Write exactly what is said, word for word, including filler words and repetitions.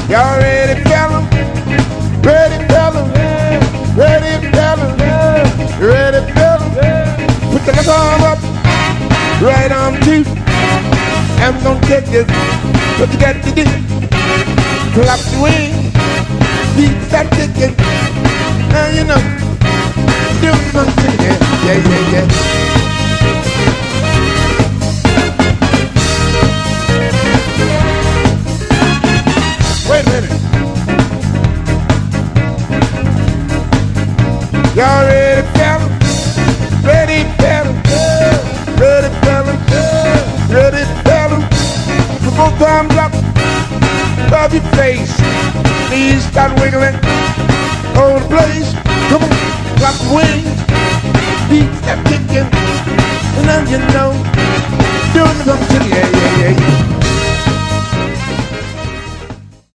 Y'all ready, fella? Ready, fella? Ready, fella? Ready, fella? Put the left arm up, right arm too. I'm gonna take you what you got to do. Clap the wings, beat that chicken. Now you know, do something, yeah, yeah, yeah, yeah. Wait a minute. Y'all ready, fella? Ready, fella? Ready, fella? Ready, fella? Put both arms up above your face. Knees start wiggling all the place. Come on, clap the wings, beat that chicken, and then you know, doing something, yeah, yeah, yeah, yeah.